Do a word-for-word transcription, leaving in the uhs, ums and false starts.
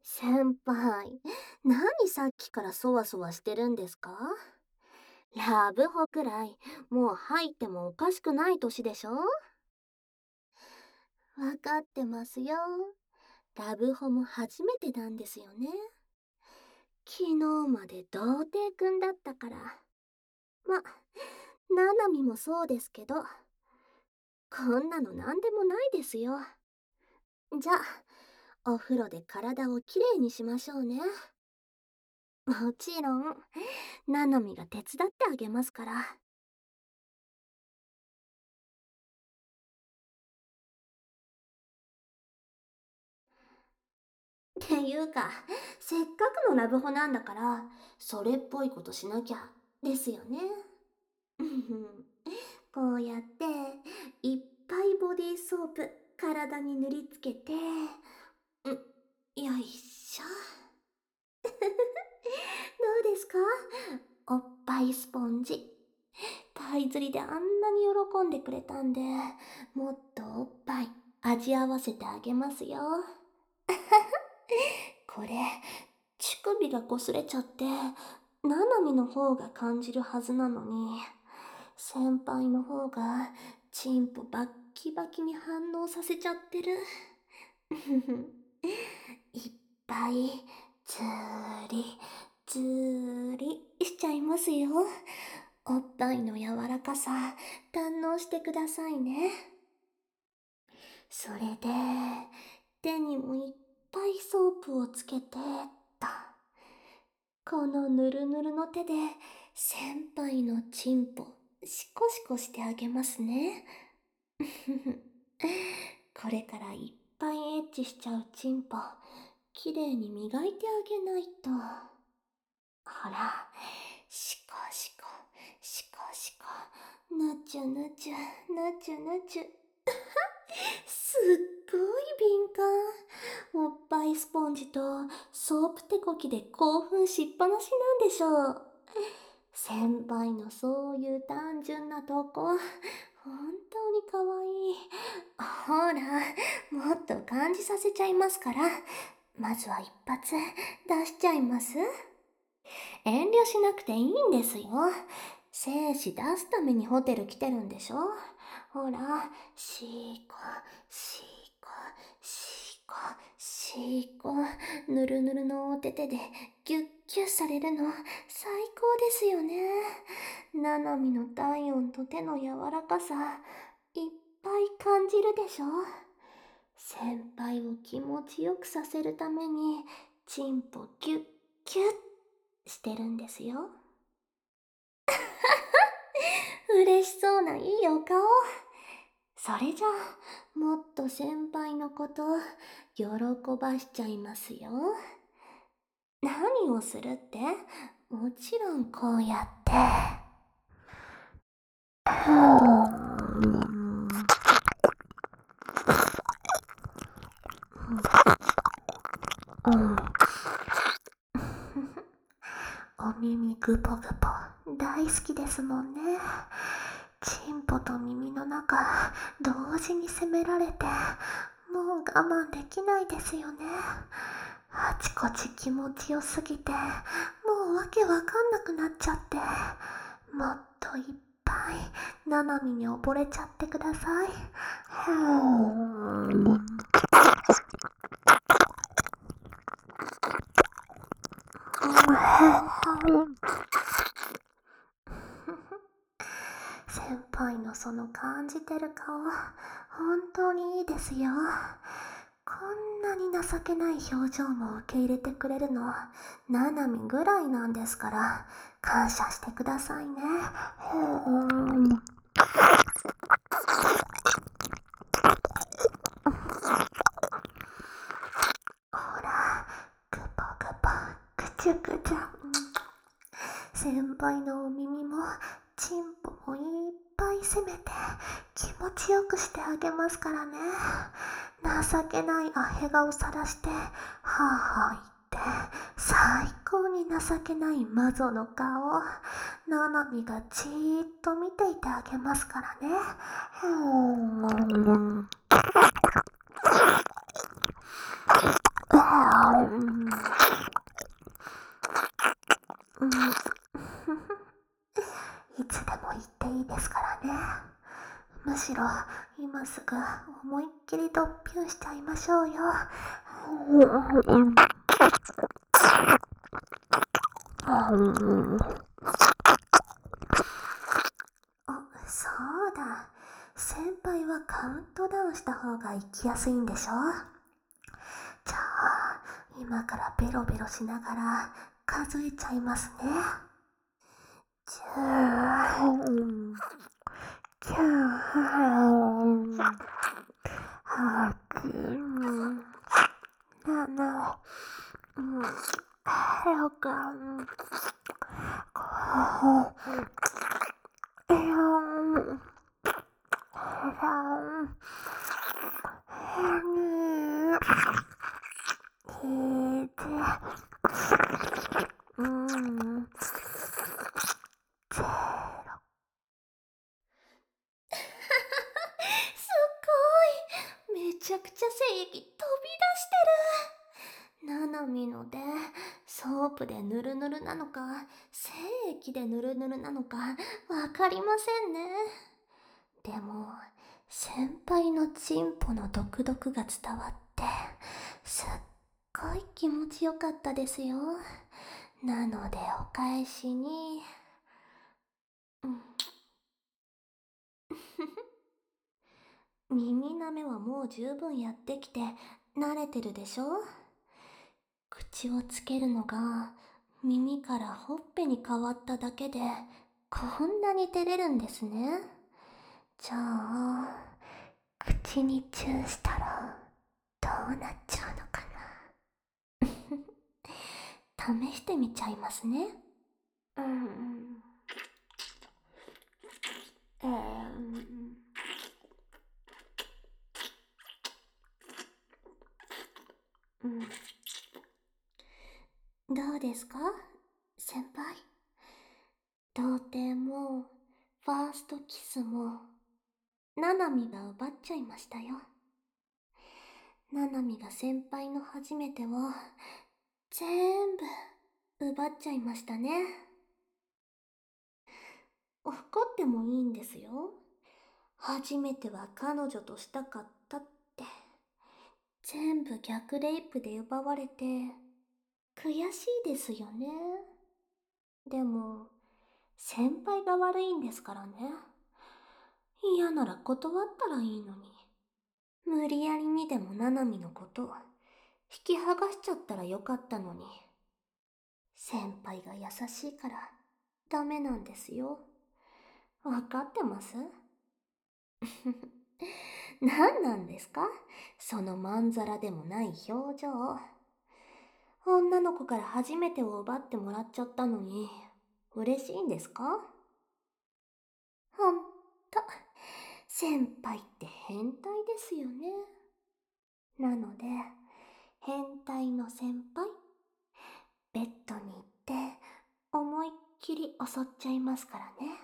先輩、何さっきからそわそわしてるんですか？ラブホくらい、もう入ってもおかしくない年でしょ？わかってますよ。ラブホも初めてなんですよね。昨日まで童貞くんだったから。ま、ななみもそうですけど、こんなのなんでもないですよ。じゃあ、お風呂で体をきれいにしましょうね。もちろん、ななみが手伝ってあげますから。っていうか、せっかくのラブホなんだから、それっぽいことしなきゃ、ですよね。うん、こうやって、いっぱいボディーソープ、体に塗りつけて、うん、よいしょ。どうですか？おっぱいスポンジ。タイ釣りであんなに喜んでくれたんで、もっとおっぱい味合わせてあげますよ。これ、乳首が擦れちゃって、ななみの方が感じるはずなのに、先輩の方がチンポバッキバキに反応させちゃってる。いっぱいずーりずーりしちゃいますよ。おっぱいの柔らかさ堪能してくださいね。それで手にもいっぱいソープをつけてと。このぬるぬるの手で先輩のチンポシコシコしてあげますね。これからいっぱいエッチしちゃうチンポきれいに磨いてあげないと。ほら、シコシコシコシコ、ぬちゅぬちゅぬちゅぬちゅ。すっごい敏感。おっぱいスポンジとソープ手こきで興奮しっぱなしなんでしょう。先輩のそういう単純なとこ、本当に可愛い。ほら、もっと感じさせちゃいますから、まずは一発出しちゃいます？遠慮しなくていいんですよ。精子出すためにホテル来てるんでしょ？ほら、シーコ、シーコ、シーコ、シーコ、ぬるぬるのお手手でギュッギュッされるの最高ですよね。ななみの体温と手の柔らかさ、いっぱい感じるでしょ？先輩を気持ちよくさせるために、チンポギュッギュッしてるんですよ。嬉しそうないいお顔。それじゃあ、もっと先輩のこと喜ばしちゃいますよ。何をするって？もちろんこうやって。うん、お耳グポグポ大好きですもんね。チンポと耳の中同時に攻められて、もう我慢できないですよね。あちこち気持ちよすぎて、もうわけわかんなくなっちゃって。もっといっぱいななみに溺れちゃってください。先輩のその感じてる顔、本当にいいですよ。こんなに情けない表情も受け入れてくれるの、ななみぐらいなんですから、感謝してくださいね。ほら、グポグポ、ぐちゅぐちゅ。先輩のお耳もチンポもいっぱい攻めて気持ちよくしてあげますからね。情けないアヘ顔さらしてはあはあ言って最高に情けない魔女の顔、ななみがじーっと見ていてあげますからね。 うんうんいつでも言っていいですからね。むしろ今すぐ思いっきりドッピュンしちゃいましょうよ。うんあ、そうだ。先輩はカウントダウンした方が行きやすいんでしょ？じゃあ、今からベロベロしながら数えちゃいますね。じゅう、きゅう、はち、なな、ろく、ご、よん、さん、に、いち、うん、ゼロ。すごい。めちゃくちゃ精液飛び出してる。ななみのでソープでヌルヌルなのか精液でヌルヌルなのかわかりませんね。でも先輩のチンポの毒々が伝わってすっごい気持ちよかったですよ。なのでお返しに、うん耳なめはもう十分やってきて慣れてるでしょ。口をつけるのが耳からほっぺに変わっただけでこんなに照れるんですね。じゃあ口にチューしたらどうなっちゃうのかな。試してみちゃいますね。うんえー、うんどうですか先輩。童貞もファーストキスもナナミが奪っちゃいましたよ。ナナミが先輩の初めてを全部奪っちゃいましたね。怒ってもいいんですよ。初めては彼女としたかったって。全部逆レイプで奪われて悔しいですよね。でも先輩が悪いんですからね。嫌なら断ったらいいのに。無理やりにでもナナミのこと引き剥がしちゃったらよかったのに。先輩が優しいからダメなんですよ。わかってます？何なんですかそのまんざらでもない表情。女の子から初めてを奪ってもらっちゃったのに嬉しいんですか？ほんと先輩って変態ですよね。なので変態の先輩、ベッドに行って思いっきり襲っちゃいますからね。